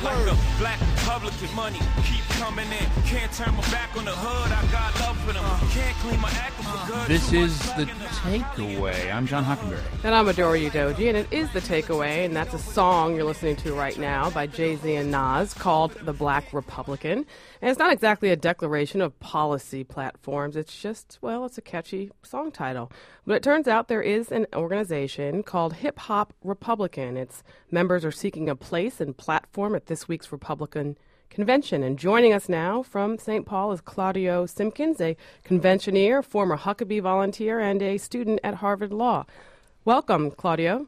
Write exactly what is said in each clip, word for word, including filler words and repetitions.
like a black Republican. Money keep coming in. Can't turn my back on the hood. I got love for them. Can't clean my act for good. This is The Takeaway. I'm John Hockenberry. And I'm Adore Udoji, and it is The Takeaway, and that's a song you're listening to right now by Jay-Z and Nas called The Black Republican. And it's not exactly a declaration of policy platforms. It's just, well, it's a catchy song title. But it turns out there is an organization called Hip Hop Republican. Its members are seeking a place and platform at this week's Republican Convention. And joining us now from Saint Paul is Claudio Simpkins, a conventioneer, former Huckabee volunteer, and a student at Harvard Law. Welcome, Claudio.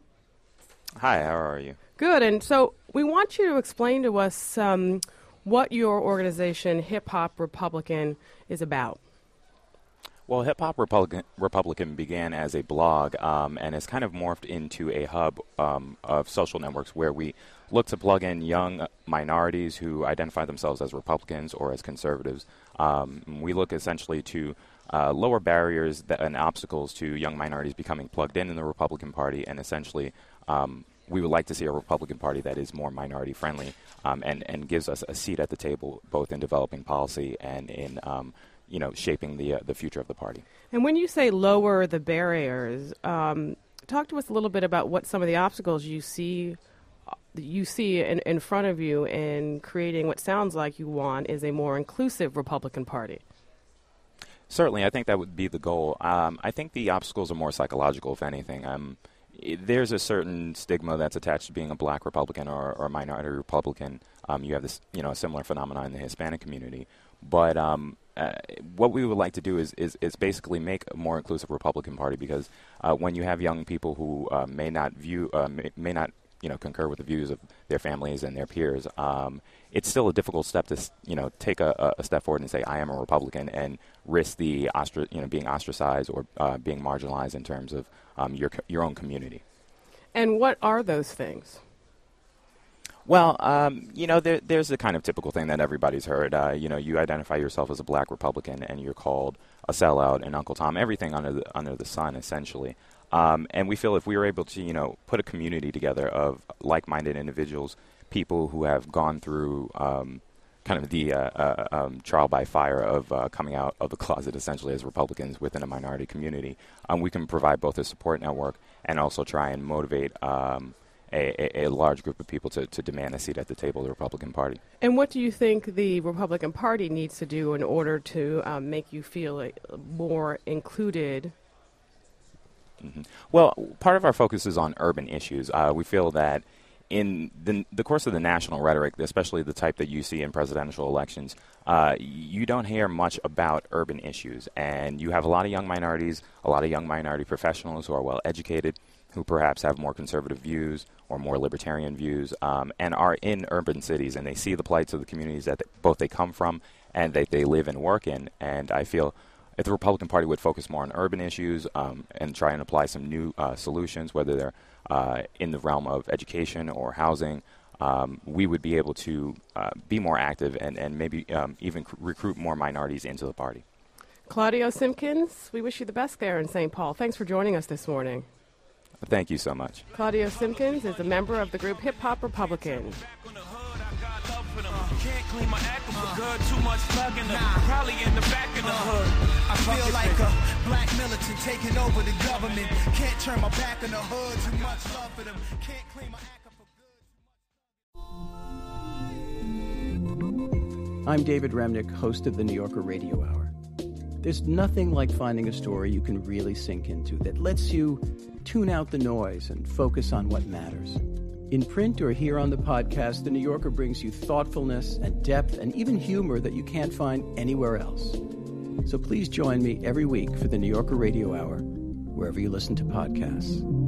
Hi, how are you? Good. And so we want you to explain to us um, what your organization, Hip Hop Republican, is about. Well, Hip Hop Republican, Republican began as a blog um, and has kind of morphed into a hub um, of social networks where we look to plug in young minorities who identify themselves as Republicans or as conservatives. Um, we look essentially to uh, lower barriers that, and obstacles to young minorities becoming plugged in in the Republican Party, and essentially um, we would like to see a Republican Party that is more minority-friendly um, and, and gives us a seat at the table both in developing policy and in um, you know, shaping the uh, the future of the party. And when you say lower the barriers, um, talk to us a little bit about what some of the obstacles you see you see in, in front of you in creating what sounds like you want is a more inclusive Republican Party. Certainly, I think that would be the goal. Um, I think the obstacles are more psychological, if anything. Um, it, there's a certain stigma that's attached to being a black Republican or, or a minority Republican. Um, you have this, you know, a similar phenomenon in the Hispanic community. But um, uh, what we would like to do is, is, is basically make a more inclusive Republican Party, because uh, when you have young people who uh, may not view, uh, may, may not, you know, concur with the views of their families and their peers, um, it's still a difficult step to, you know, take a, a step forward and say, I am a Republican, and risk the, ostra- you know, being ostracized or uh, being marginalized in terms of um, your your own community. And what are those things? Well, um, you know, there, there's the kind of typical thing that everybody's heard. Uh, you know, you identify yourself as a black Republican and you're called a sellout and Uncle Tom, everything under the, under the sun, essentially. Um, and we feel if we were able to, you know, put a community together of like-minded individuals, people who have gone through um, kind of the uh, uh, um, trial by fire of uh, coming out of the closet, essentially, as Republicans within a minority community, um, we can provide both a support network and also try and motivate um A, a, a large group of people to, to demand a seat at the table of the Republican Party. And what do you think the Republican Party needs to do in order to um, make you feel uh, more included? Mm-hmm. Well, part of our focus is on urban issues. Uh, we feel that in the, the course of the national rhetoric, especially the type that you see in presidential elections, uh, you don't hear much about urban issues. And you have a lot of young minorities, a lot of young minority professionals who are well educated, who perhaps have more conservative views or more libertarian views, um, and are in urban cities, and they see the plights of the communities that they, both they come from and that they live and work in. And I feel if the Republican Party would focus more on urban issues um, and try and apply some new uh, solutions, whether they're uh, in the realm of education or housing, um, we would be able to uh, be more active and, and maybe um, even c- recruit more minorities into the party. Claudio Simpkins, we wish you the best there in Saint Paul. Thanks for joining us this morning. Thank you so much. Claudio Simpkins is a member of the group Hip Hop Republican. Can't clean my act for good, too much plug in the probably in the back of the hood. I feel like a black militant taking over the government. Can't turn my back on the hood, too much love for them. Can't clean my act for good. I'm David Remnick, host of the New Yorker Radio Hour. There's nothing like finding a story you can really sink into that lets you tune out the noise and focus on what matters. In print or here on the podcast, The New Yorker brings you thoughtfulness and depth and even humor that you can't find anywhere else. So please join me every week for the New Yorker Radio Hour, wherever you listen to podcasts.